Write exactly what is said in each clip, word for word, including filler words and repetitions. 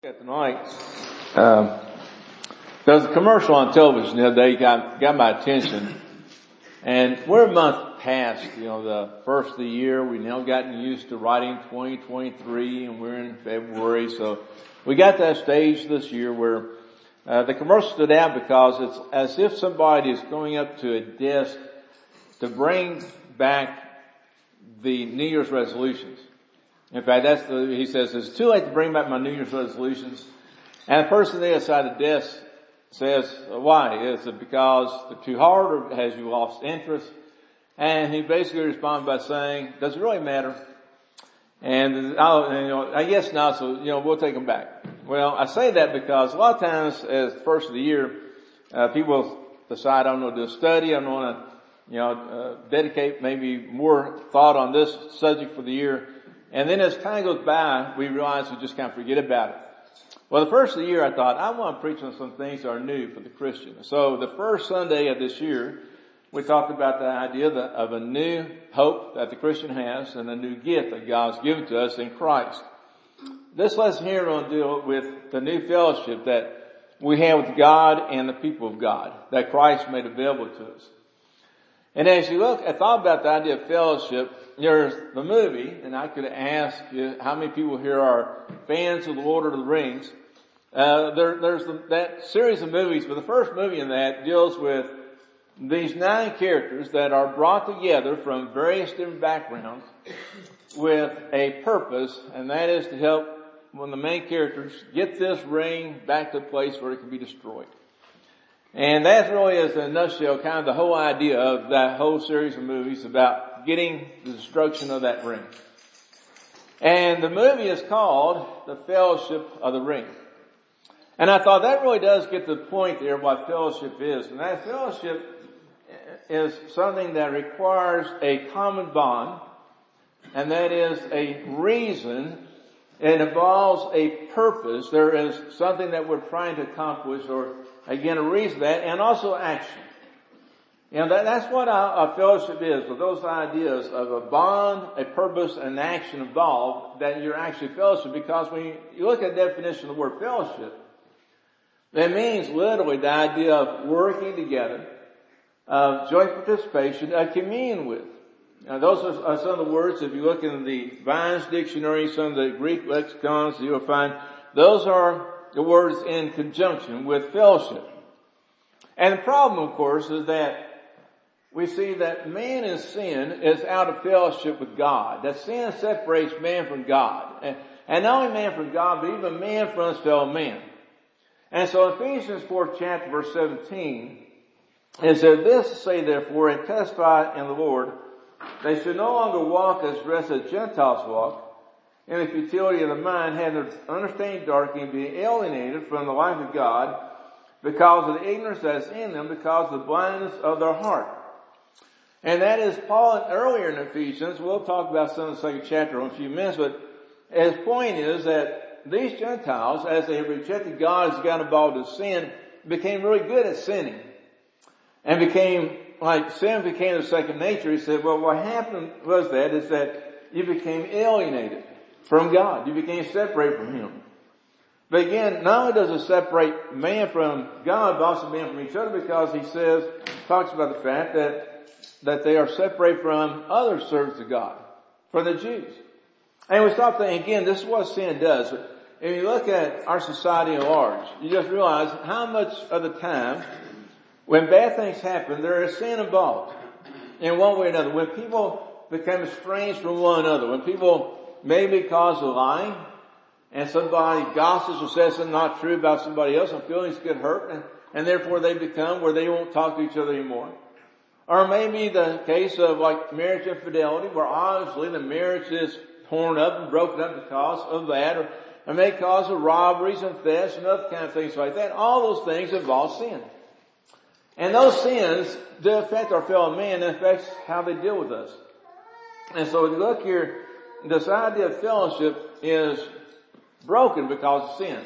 Tonight, um, there was a commercial on television the other day got got my attention, and we're a month past, you know, the first of the year. We now gotten used to writing twenty twenty-three, and we're in February, so we got that stage this year where uh, the commercial stood out because it's as if somebody is going up to a desk to bring back the New Year's resolutions. In fact, that's the, he says, it's too late to bring back my New Year's resolutions. And the person there beside the desk says, why? Is it because they're too hard, or has you lost interest? And he basically responds by saying, does it really matter? And, I'll, and you know, I guess not, so, you know, we'll take them back. Well, I say that because a lot of times as the first of the year, uh, people decide I'm going to do a study, I'm going to, you know, uh, dedicate maybe more thought on this subject for the year. And then as time goes by, we realize we just kind of forget about it. Well, the first of the year I thought, I want to preach on some things that are new for the Christian. So the first Sunday of this year, we talked about the idea of a new hope that the Christian has and a new gift that God's given to us in Christ. This lesson here will deal with the new fellowship that we have with God and the people of God that Christ made available to us. And as you look, I thought about the idea of fellowship. There's the movie, and I could ask you how many people here are fans of The Lord of the Rings. Uh, there, there's the, that series of movies, but the first movie in that deals with these nine characters that are brought together from various different backgrounds with a purpose, and that is to help one of the main characters get this ring back to a place where it can be destroyed. And that really is, in a nutshell, kind of the whole idea of that whole series of movies about getting the destruction of that ring. And the movie is called The Fellowship of the Ring. And I thought that really does get to the point there what fellowship is. And that fellowship is something that requires a common bond, and that is a reason. It involves a purpose. There is something that we're trying to accomplish, or again, a reason that, and also action. You know, that, that's what a, a fellowship is, with those ideas of a bond, a purpose, and action involved, that you're actually fellowship. Because when you, you look at the definition of the word fellowship, it means literally the idea of working together, of joint participation, of communion with. Now, those are, are some of the words, if you look in the Vine's dictionary, some of the Greek lexicons, you'll find those are the words in conjunction with fellowship. And the problem, of course, is that we see that man in sin is out of fellowship with God. That sin separates man from God. And, and not only man from God, but even man from his fellow man. And so Ephesians fourth chapter, verse seventeen, it says, this say therefore, and testify in the Lord, they should no longer walk as rest as Gentiles walk, in the futility of the mind, having their understanding darkened, being alienated from the life of God, because of the ignorance that is in them, because of the blindness of their heart. And that is Paul earlier in Ephesians. We'll talk about some in the second chapter in a few minutes, but his point is that these Gentiles, as they rejected God, as got involved in sin, became really good at sinning. And became, like sin became their second nature. He said, well, what happened was that, is that you became alienated from God. You became separated from Him. But again, not only does it separate man from God, but also man from each other, because he says, talks about the fact that that they are separated from other servants of God, from the Jews. And we stop thinking, again, this is what sin does. If you look at our society at large, you just realize how much of the time, when bad things happen, there is sin involved in one way or another. When people become estranged from one another, when people maybe cause a lying, and somebody gossips or says something not true about somebody else, and feelings get hurt, and, and therefore they become where they won't talk to each other anymore. Or maybe the case of like marriage infidelity, where obviously the marriage is torn up and broken up because of that, or it may cause of robberies and thefts and other kind of things like that. All those things involve sin. And those sins do affect our fellow man, and affects how they deal with us. And so if you look here, this idea of fellowship is broken because of sin.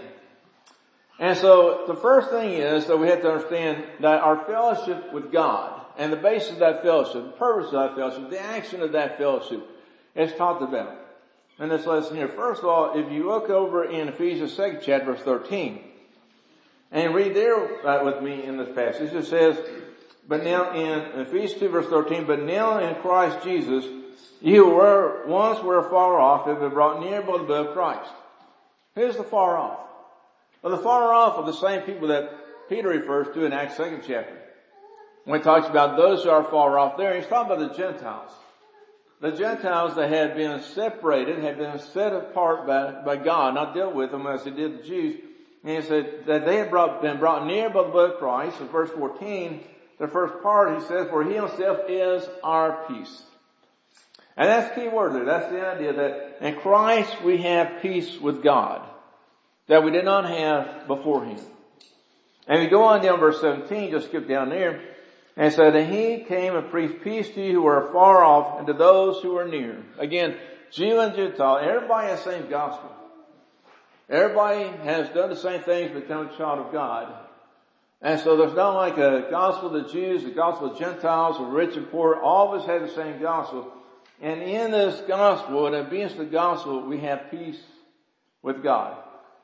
And so the first thing is that we have to understand that our fellowship with God, and the basis of that fellowship, the purpose of that fellowship, the action of that fellowship is talked about. in this lesson here. First of all, if you look over in Ephesians second chapter, verse thirteen, and read there uh, with me in this passage, it says, but now in Ephesians two verse thirteen, but now in Christ Jesus, you were once were far off, have been brought near by the blood of Christ. Who's the far off? Well, the far off are the same people that Peter refers to in Acts second chapter. When he talks about those who are far off there, he's talking about the Gentiles. The Gentiles that had been separated, had been set apart by, by God, not dealt with them as he did the Jews. And he said that they had brought, been brought near by the blood of Christ. In verse fourteen, the first part, he says, for he himself is our peace. And that's the key word there. That's the idea that in Christ we have peace with God that we did not have before him. And we go on down verse seventeen, just skip down there, and said, and he came and preached peace to you who are far off and to those who are near. Again, Jew and Gentile, everybody has the same gospel. Everybody has done the same things, become a child of God. And so there's not like a gospel of the Jews, a gospel of Gentiles, or rich and poor. All of us have the same gospel. And in this gospel, and obedience to the gospel, we have peace with God.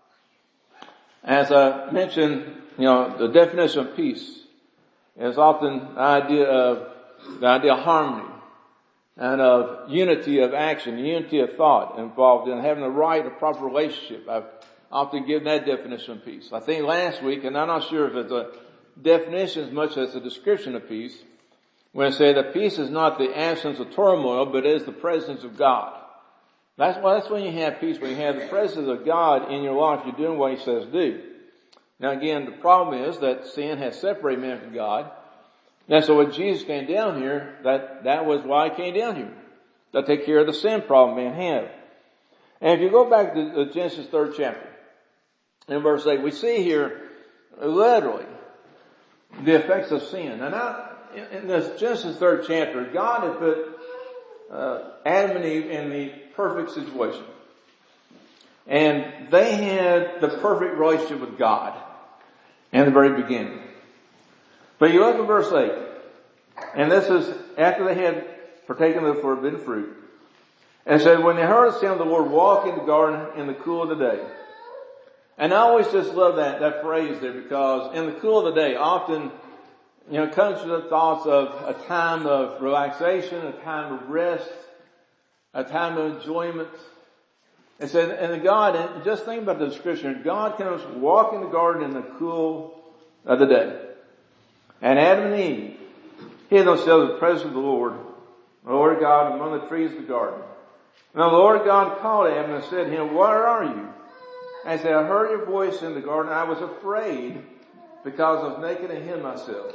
As I mentioned, you know, the definition of peace is often the idea of, the idea of harmony and of unity of action, unity of thought involved in having the right or proper relationship. I've often given that definition of peace. I think last week, and I'm not sure if it's a definition as much as a description of peace, when I say that peace is not the absence of turmoil, but is the presence of God. That's why, that's when you have peace, when you have the presence of God in your life, you're doing what he says do. Now again, the problem is that sin has separated man from God. And so when Jesus came down here, that, that was why he came down here. To take care of the sin problem man had. And if you go back to Genesis third chapter, in verse eight, we see here, literally, the effects of sin. And now, in this Genesis third chapter, God had put uh, Adam and Eve in the perfect situation. And they had the perfect relationship with God in the very beginning. But you look at verse eight, and this is after they had partaken of the forbidden fruit. And it said, when they heard the sound of the Lord walk in the garden in the cool of the day. And I always just love that, that phrase there, because in the cool of the day, often, you know, it comes to the thoughts of a time of relaxation, a time of rest, a time of enjoyment. It said, and God, and just think about the description, God comes walk in the garden in the cool of the day. And Adam and Eve hid themselves in the presence of the Lord, the Lord God, among the trees of the garden. Now the Lord God called Adam and said to him, where are you? And he said, I heard your voice in the garden. I was afraid because I was naked and hid myself.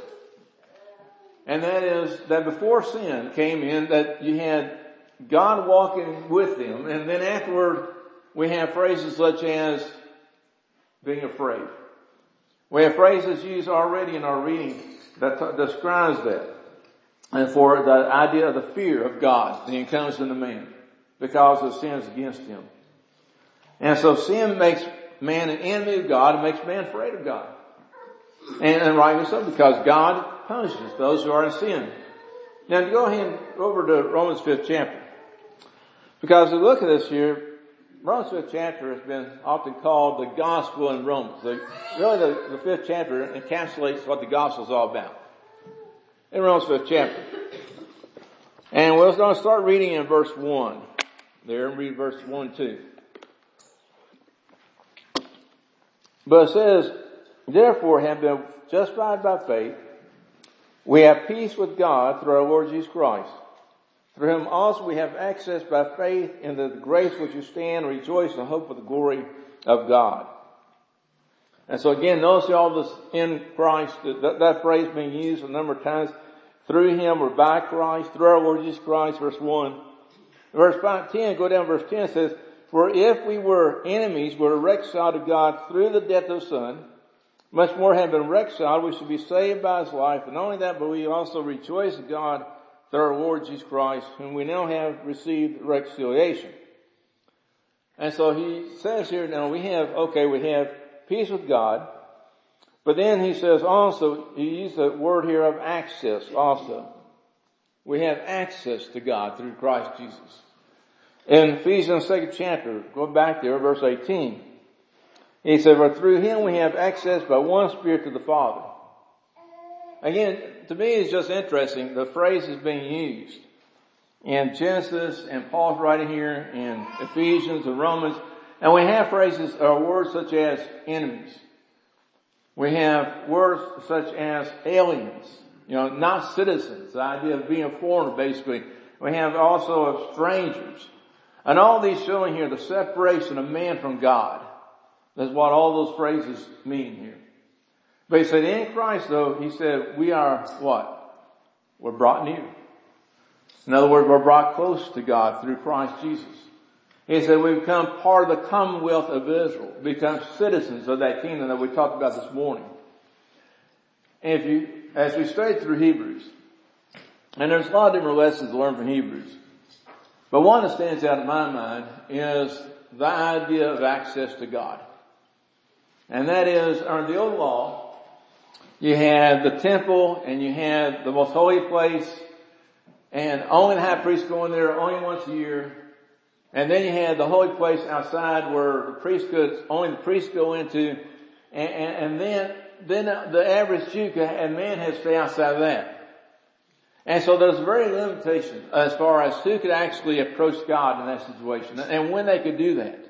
And that is that before sin came in, that you had God walking with them. And then afterward, we have phrases such as being afraid. We have phrases used already in our reading that t- describes that. And for the idea of the fear of God that comes into man because of sins against him. And so sin makes man an enemy of God and makes man afraid of God. And, and rightly so, because God punishes those who are in sin. Now to go ahead over to Romans fifth chapter. Because we look at this here, Romans fifth chapter has been often called the gospel in Romans. The, really the, the fifth chapter encapsulates what the gospel is all about. In Romans fifth chapter. And we're going to start reading in verse one. There, and read verse one and two. But it says, therefore have been justified by faith, we have peace with God through our Lord Jesus Christ, through whom also we have access by faith into the grace which you stand and rejoice in the hope of the glory of God. And so again, notice all this in Christ, that, that phrase being used a number of times. Through him or by Christ, through our Lord Jesus Christ, verse one. Verse five, ten, go down to verse ten, it says, for if we were enemies, we were reconciled to God through the death of the Son, much more having been reconciled, we should be saved by his life. And not only that, but we also rejoice in God through our Lord Jesus Christ, whom we now have received reconciliation. And so he says here now we have, okay, we have peace with God. But then he says also, he used the word here of access also. We have access to God through Christ Jesus. In Ephesians second chapter, go back there, verse eighteen. He said, "For through him we have access by one Spirit to the Father." Again, to me it's just interesting, the phrase is being used in Genesis, and Paul's writing here in Ephesians and Romans, and we have phrases or words such as enemies. We have words such as aliens, you know, not citizens, the idea of being a foreigner basically. We have also of strangers. And all these showing here the separation of man from God. That's what all those phrases mean here. But he said in Christ though, he said we are what? We're brought near. In other words, we're brought close to God through Christ Jesus. He said we become part of the commonwealth of Israel, become citizens of that kingdom that we talked about this morning. And if you, as we studied through Hebrews, and there's a lot of different lessons to learn from Hebrews, but one that stands out in my mind is the idea of access to God. And that is, under the old law, you had the temple and you had the most holy place, and only the high priest going there only once a year. And then you had the holy place outside where the priest could, only the priest go into, and, and, and then, then the average Jew could, and man had to stay outside of that. And so there's very limitation as far as who could actually approach God in that situation and when they could do that.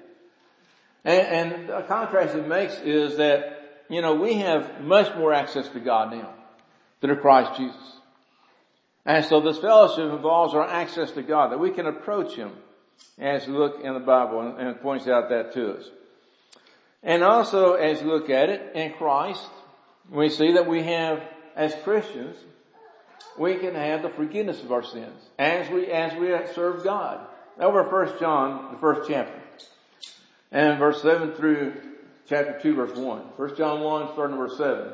And, and the contrast it makes is that, you know, we have much more access to God now through Christ Jesus. And so this fellowship involves our access to God, that we can approach Him as we look in the Bible, and, and it points out that to us. And also as we look at it in Christ, we see that we have, as Christians, we can have the forgiveness of our sins as we, as we serve God. Over First John, the first chapter, and verse seven through chapter two, verse one. First John one, starting verse seven.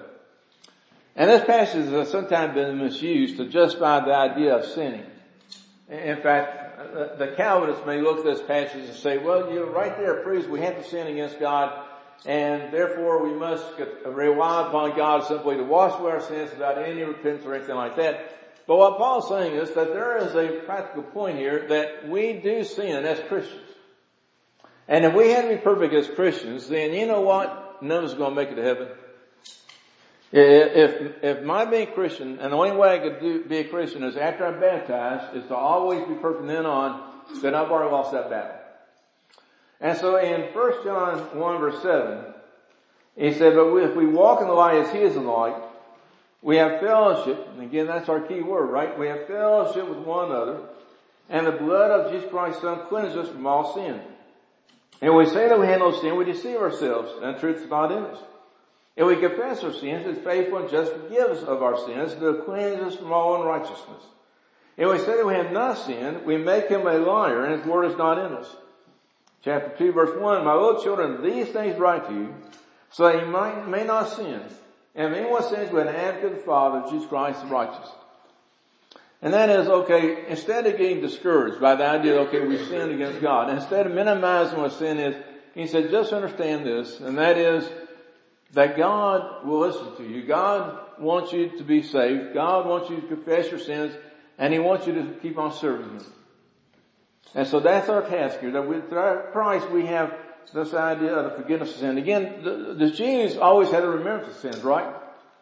And this passage has sometimes been misused to justify the idea of sinning. In fact, the Calvinists may look at this passage and say, well, you know, right there proves we have to sin against God, and therefore we must rely upon God simply to wash away our sins without any repentance or anything like that. But what Paul's saying is that there is a practical point here that we do sin as Christians. And if we had to be perfect as Christians, then you know what? None of us are going to make it to heaven. If, if my being Christian, and the only way I could do, be a Christian is after I'm baptized, is to always be perfect then on, then I've already lost that battle. And so in First John one verse seven, he said, but if we walk in the light as He is in the light, we have fellowship, and again that's our key word, right? We have fellowship with one another, and the blood of Jesus Christ's Son cleanses us from all sin. And we say that we have no sin, we deceive ourselves, and the truth is not in us. If we confess our sins, He's faithful and just to forgive us of our sins, to cleanse us from all unrighteousness. If we say that we have not sinned, we make Him a liar, and His word is not in us. Chapter two, verse one, my little children, these things write to you, so that you might, may not sin. And if anyone sins, we have an advocate with the Father, Jesus Christ the righteous. And that is, okay, instead of getting discouraged by the idea, okay, we sinned against God, instead of minimizing what sin is, he said, just understand this, and that is that God will listen to you. God wants you to be saved. God wants you to confess your sins, and He wants you to keep on serving Him. And so that's our task here, that with Christ we have this idea of the forgiveness of sin. Again, the, the Jews always had to remember the sins, right?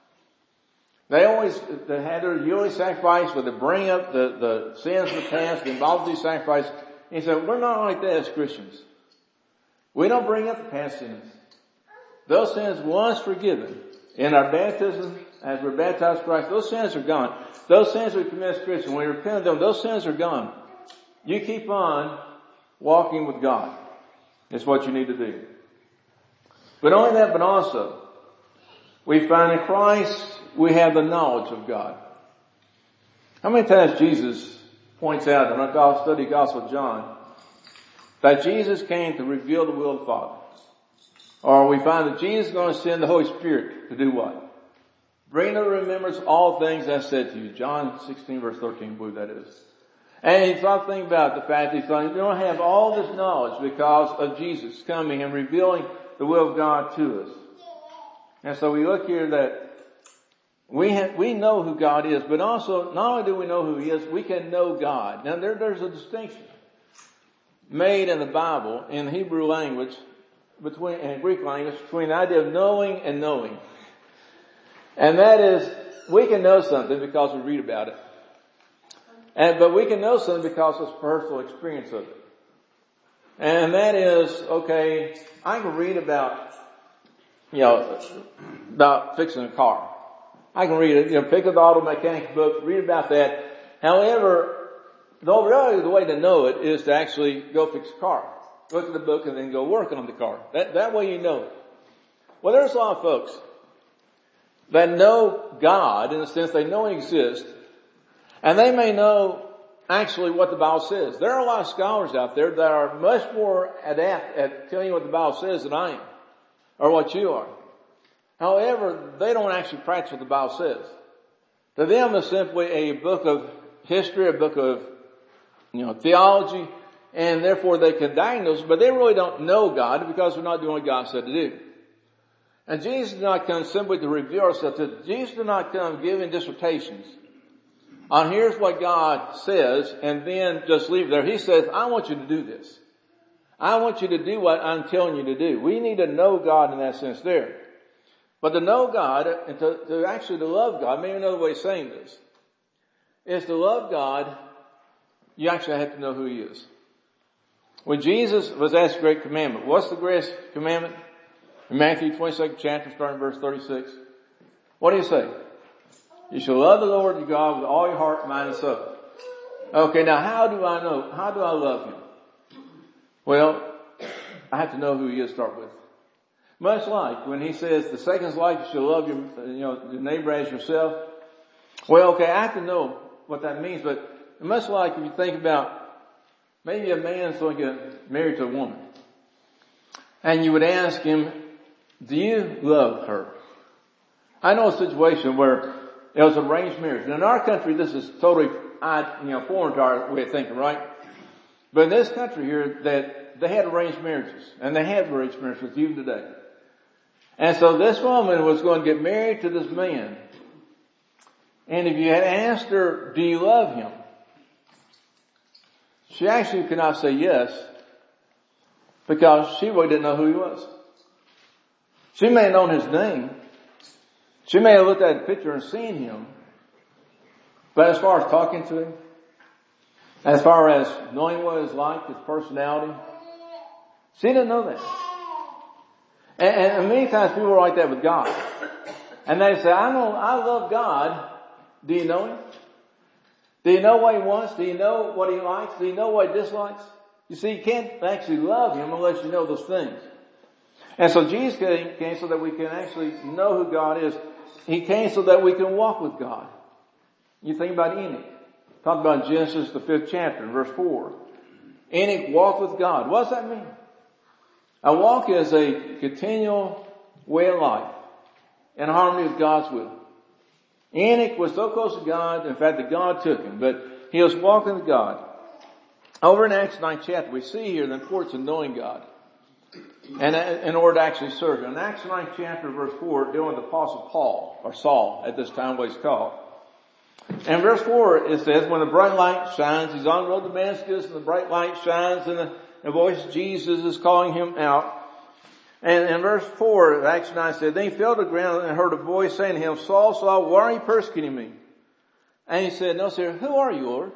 They always they had their yearly sacrifice where they bring up the, the sins of the past, involve these sacrifices. And he said, we're not like that as Christians. We don't bring up the past sins. Those sins once forgiven in our baptism, as we're baptized in Christ, those sins are gone. Those sins we commit as Christians, when we repent of them, those sins are gone. You keep on walking with God. It's what you need to do. But only that, but also, we find in Christ, we have the knowledge of God. How many times Jesus points out in our study Gospel of John that Jesus came to reveal the will of the Father? Or we find that Jesus is going to send the Holy Spirit to do what? Bring to remembrance all things I said to you. John sixteen verse thirteen, I believe that is. And he's not thinking about the fact that he's going to have all this knowledge because of Jesus coming and revealing the will of God to us. And so we look here that we have, we know who God is, but also not only do we know who He is, we can know God. Now there, there's a distinction. made in the Bible, in the Hebrew language, between, and Greek language, between the idea of knowing and knowing. And that is, we can know something because we read about it. And, but we can know something because of personal experience of it. And that is, okay, I can read about, you know, about fixing a car. I can read it, you know, pick up the auto mechanic book, read about that. However, the really the way to know it is to actually go fix a car. Look at the book and then go work on the car. That, that way you know it. Well, there's a lot of folks that know God in the sense they know He exists, and they may know actually what the Bible says. There are a lot of scholars out there that are much more adept at telling you what the Bible says than I am, or what you are. However, they don't actually practice what the Bible says. To them, it's simply a book of history, a book of, you know, theology, and therefore they can diagnose, but they really don't know God because they're not doing what God said to do. And Jesus did not come simply to reveal Himself. Jesus did not come giving dissertations on here's what God says and then just leave it there. He says, I want you to do this. I want you to do what I'm telling you to do. We need to know God in that sense there. But to know God and to, to actually to love God, maybe another way of saying this, is to love God, you actually have to know who He is. When Jesus was asked the great commandment, what's the greatest commandment? In Matthew twenty-second chapter, starting verse thirty-six. What do you say? You shall love the Lord your God with all your heart, mind, and soul. Okay, now how do I know? How do I love Him? Well, I have to know who He is to start with. Much like when He says the second is like you shall love your, you know, your neighbor as yourself. Well, okay, I have to know what that means, but much like if you think about maybe a man's going to get married to a woman, and you would ask him, do you love her? I know a situation where it was arranged marriage. And in our country, this is totally, you know, foreign to our way of thinking, right? But in this country here, that they had arranged marriages, and they have arranged marriages with you today. And so this woman was going to get married to this man. And if you had asked her, do you love him? She actually could not say yes, because she really didn't know who he was. She may have known his name. She may have looked at the picture and seen him. But as far as talking to him, as far as knowing what he was like, his personality, she didn't know that. And, and many times people are like that with God. And they say, I know, I love God. Do you know Him? Do you know what He wants? Do you know what He likes? Do you know what He dislikes? You see, you can't actually love Him unless you know those things. And so Jesus came so that we can actually know who God is. He came so that we can walk with God. You think about Enoch. Talk about Genesis, the fifth chapter, verse four. Enoch walked with God. What does that mean? A walk is a continual way of life in harmony with God's will. Enoch was so close to God, in fact, that God took him, but he was walking with God. Over in Acts ninth chapter, we see here the importance of knowing God, and in order to actually serve Him. In Acts ninth chapter, verse four, dealing with the Apostle Paul, or Saul, at this time what he's called. And verse four, it says, when the bright light shines, he's on the road to Damascus, and the bright light shines, and the, the voice of Jesus is calling him out. And in verse four of Acts nine said, then he fell to the ground and heard a voice saying to him, Saul, Saul, why are you persecuting me? And he said, no, sir, who are you, Lord?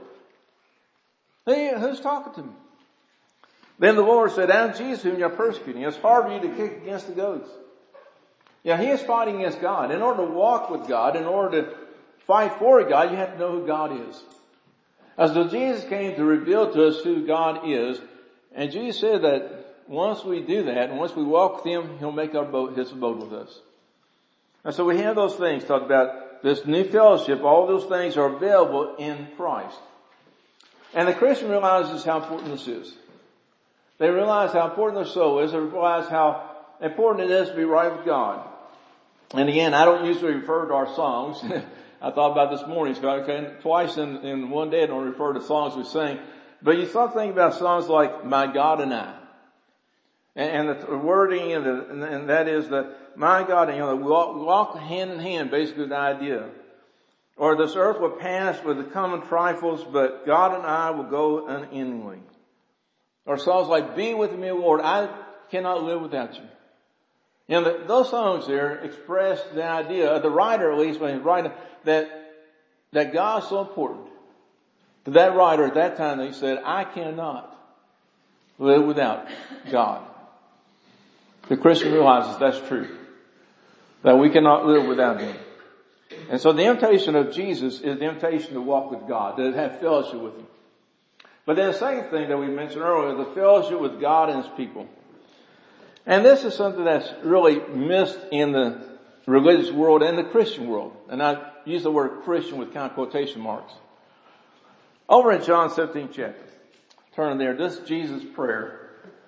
Who's talking to me? Then the Lord said, I'm Jesus whom you're persecuting. It's hard for you to kick against the goats. Yeah, he is fighting against God. In order to walk with God, in order to fight for God, you have to know who God is. As though Jesus came to reveal to us who God is, and Jesus said that once we do that, and once we walk with Him, He'll make our abode, His abode with us. And so we have those things, talk about this new fellowship. All those things are available in Christ. And the Christian realizes how important this is. They realize how important their soul is. They realize how important it is to be right with God. And again, I don't usually refer to our songs. I thought about this morning. So okay, twice in, in one day I don't refer to songs we sing. But you start thinking about songs like My God and I. And, and the wording and, the, and that is that my God, and you know, we walk, we walk hand in hand, basically the idea. Or this earth will pass with the common trifles, but God and I will go unendingly. Or songs like, be with me, Lord, I cannot live without you. You know, the, those songs there express the idea, the writer at least, when he's writing, that, that God's so important. To that writer at that time, he said, I cannot live without God. The Christian realizes that's true. That we cannot live without Him. And so the invitation of Jesus is the invitation to walk with God, to have fellowship with Him. But then the second thing that we mentioned earlier, the fellowship with God and His people. And this is something that's really missed in the religious world and the Christian world. And I use the word Christian with kind of quotation marks. Over in John seventeenth chapter, turn there, this is Jesus' prayer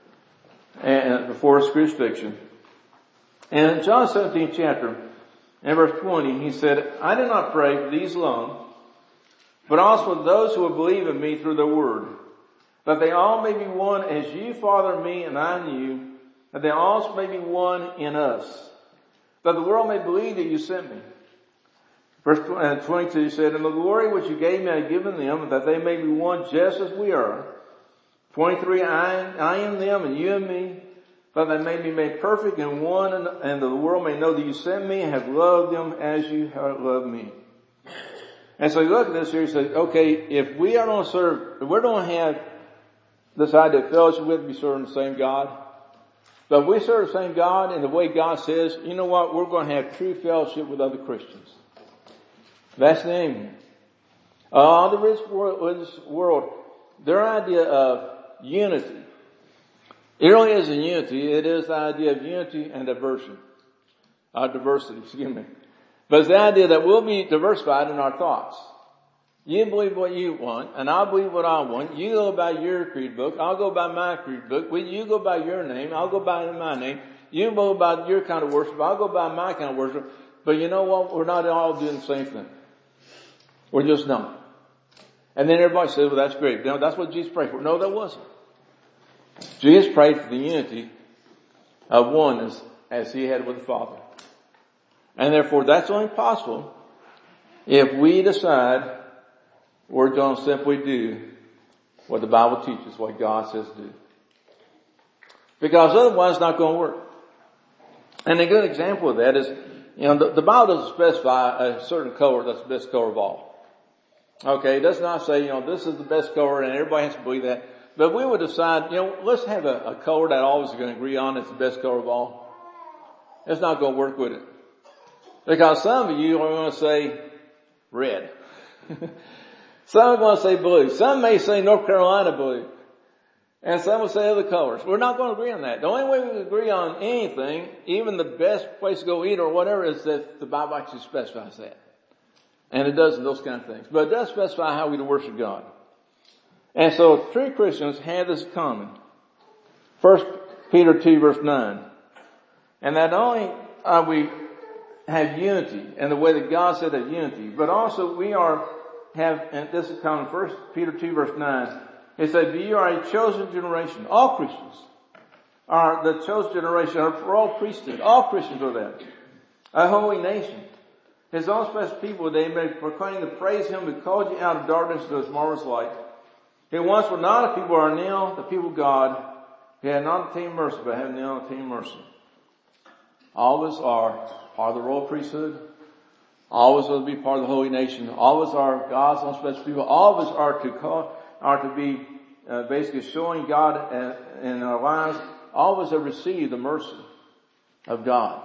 and before His crucifixion. And in John seventeenth chapter, in verse twenty, He said, I do not pray for these alone, but also for those who will believe in me through the word, that they all may be one as you, Father, me, and I in you, that they also may be one in us, that the world may believe that you sent me. Verse twenty-two, He said, and the glory which you gave me I have given them, that they may be one just as we are. twenty-three, I, I am them and you and me, that they may be made perfect in one, and, and the world may know that you sent me and have loved them as you have loved me. And so you look at this here, you say, okay, if we are going to serve, if we're going to have this idea of fellowship with, be serving the same God, but if we serve the same God in the way God says, you know what, we're going to have true fellowship with other Christians. That's the aim. All the rich world, this world, their idea of unity, it really isn't unity, it is the idea of unity and diversion. Uh, diversity, excuse me. But it's the idea that we'll be diversified in our thoughts. You believe what you want, and I'll believe what I want. You go by your creed book, I'll go by my creed book. You go by your name, I'll go by my name. You go by your kind of worship, I'll go by my kind of worship. But you know what? We're not all doing the same thing. We're just not. And then everybody says, well, that's great. No, that's what Jesus prayed for. No, that wasn't. Jesus prayed for the unity of one as, as He had with the Father. And therefore, that's only possible if we decide we're going to simply do what the Bible teaches, what God says to do. Because otherwise it's not going to work. And a good example of that is, you know, the, the Bible doesn't specify a certain color that's the best color of all. Okay, it does not say, you know, this is the best color and everybody has to believe that. But we would decide, you know, let's have a, a color that all of us are going to agree on it's the best color of all. It's not going to work with it. Because some of you are going to say red. Some are going to say blue. Some may say North Carolina blue. And some will say other colors. We're not going to agree on that. The only way we can agree on anything, even the best place to go eat or whatever, is that the Bible actually specifies that. And it does in those kind of things. But it does specify how we to worship God. And so true Christians have this in common. First Peter two verse nine. And that not only are we have unity and the way that God said that unity, but also we are have, and this is common, First Peter two verse nine, it said, you are a chosen generation. All Christians are the chosen generation, are for all priesthood. All Christians are that. A holy nation. His own special people, they may proclaim to praise Him who called you out of darkness to His marvelous light. Who once were not a people, are now the people of God, who had not obtained mercy, but have now obtained mercy. All of us are, are the royal priesthood. All of us are to be part of the holy nation. All of us are God's own special people. All of us are to call, are to be uh, basically showing God uh, in our lives. All of us have received the mercy of God.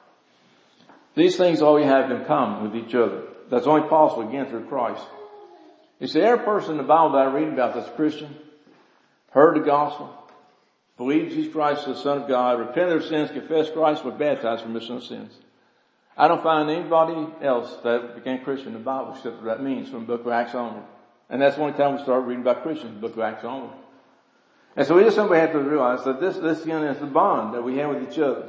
These things all we have in common with each other. That's only possible again through Christ. You see, every person in the Bible that I read about that's Christian, heard the gospel, believed Jesus Christ is the Son of God, repented of their sins, confessed Christ, was baptized for remission of sins. I don't find anybody else that became Christian in the Bible except what that means from the book of Acts onward. And that's the only time we start reading about Christians, the book of Acts onward. And so we just simply have to realize that this, this again is the bond that we have with each other.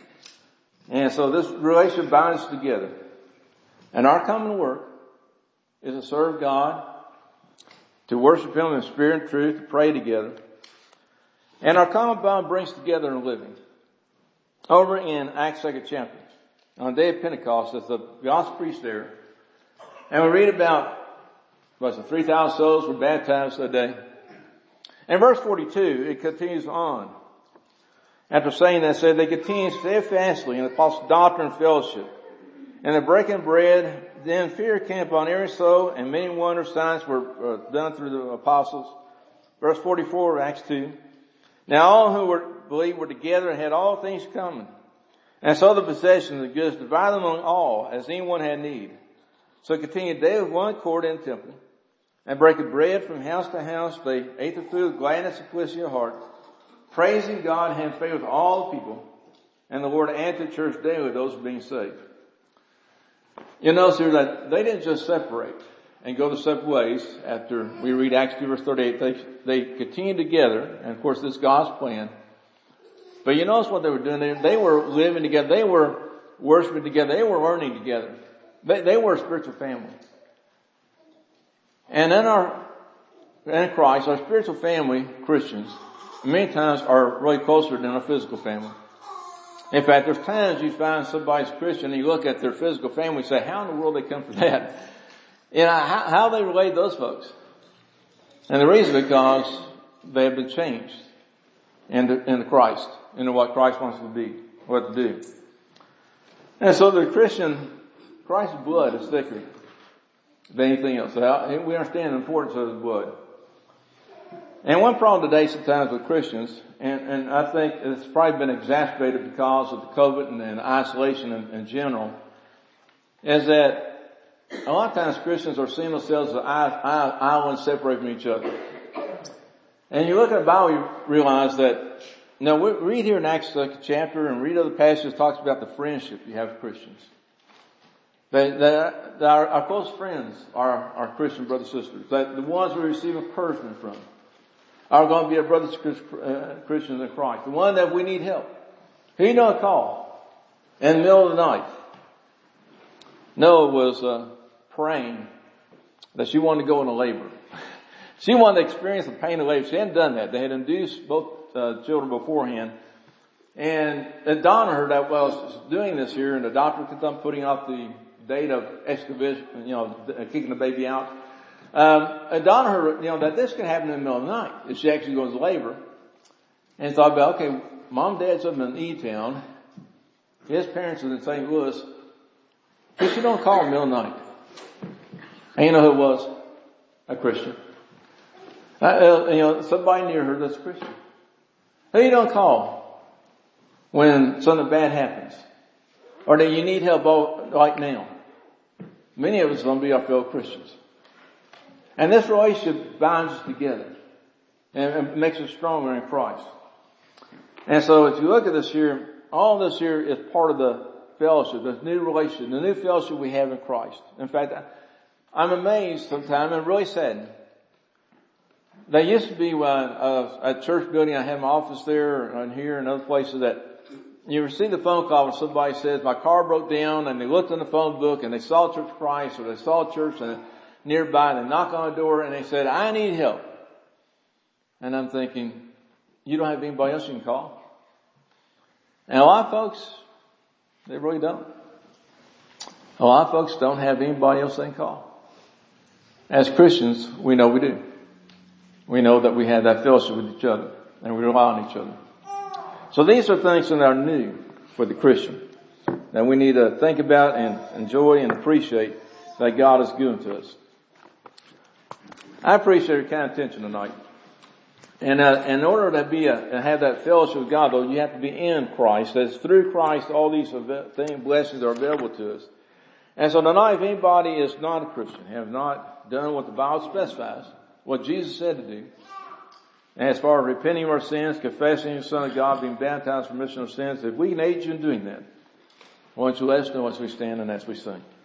And so this relationship binds us together. And our common work is to serve God, to worship Him in spirit and truth, to pray together. And our common bond brings together in living. Over in Acts second chapter, on the day of Pentecost, as the gospel preached there, and we read about, what's it, three thousand souls were baptized that day. In verse forty-two, it continues on. After saying that, it said, they continued steadfastly in the apostles' doctrine and fellowship, and the breaking bread. Then fear came upon every soul, and many wonders, signs were uh, done through the apostles. Verse forty-four of Acts two. Now all who were believed were together and had all things common. And so the possessions and the goods divided among all, as anyone had need. So it continued daily with one accord in the temple, and breaking bread from house to house, they ate the food with gladness and simplicity of heart, praising God and having favor with all the people. And the Lord added to the church daily those who were being saved. You notice here that they didn't just separate and go their separate ways. After we read Acts two verse thirty-eight, they, they continued together. And of course, this is God's plan. But you notice what they were doing. They, they were living together. They were worshiping together. They were learning together. They, they were a spiritual family. And in our, in Christ, our spiritual family, Christians, many times are really closer than our physical family. In fact, there's times you find somebody's Christian and you look at their physical family and say, how in the world they come from that? You know, how, how they relate to those folks? And the reason is because they have been changed into, into Christ, into what Christ wants to be, what to do. And so the Christian, Christ's blood is thicker than anything else. So we understand the importance of his blood. And one problem today sometimes with Christians, and, and I think it's probably been exacerbated because of the COVID and, and isolation in, in general, is that a lot of times Christians are seeing themselves as islands separated from each other. And you look at the Bible, you realize that, you know, we read here in Acts chapter and read other passages that talks about the friendship you have with Christians. That, that, that our, our close friends are our Christian brothers and sisters. That the ones we receive encouragement from are going to be our brothers and Christians in Christ. The one that we need help. Who you know call in the middle of the night. Noah was uh, praying that she wanted to go into labor. She wanted to experience the pain of labor. She hadn't done that. They had induced both uh, children beforehand. And it dawned on her that while well, she's doing this here, and the doctor kept on putting off the date of excavation, you know, kicking the baby out. Um, it dawned on her, you know, that this can happen in the middle of the night if she actually goes to labor. And thought about, okay, mom and dad's up in E-Town. His parents are in Saint Louis. But she don't call in the middle of the night. And you know who it was? A Christian. Uh, you know, somebody near her that's a Christian. Who you don't call when something bad happens? Or that you need help right now? Many of us are going to be our fellow Christians. And this relationship binds us together and makes us stronger in Christ. And so if you look at this here, all this here is part of the fellowship, this new relationship, the new fellowship we have in Christ. In fact, I'm amazed sometimes and really saddened. There used to be when, uh, at church building, I had my office there and here and other places that you receive the phone call when somebody says, my car broke down, and they looked in the phone book and they saw Church of Christ, or they saw a church and nearby, and they knock on the door and they said, I need help. And I'm thinking, you don't have anybody else you can call? And a lot of folks, they really don't. A lot of folks don't have anybody else they can call. As Christians, we know we do. We know that we have that fellowship with each other, and we rely on each other. So these are things that are new for the Christian that we need to think about and enjoy and appreciate that God has given to us. I appreciate your kind attention tonight. And uh, in order to be a, to have that fellowship with God, though, you have to be in Christ. As through Christ, all these things, blessings are available to us. And so tonight, if anybody is not a Christian, have not done what the Bible specifies, what Jesus said to do, and as far as repenting of our sins, confessing the Son of God, being baptized for remission of sins, if we can aid you in doing that, why don't you let us know as we stand and as we sing.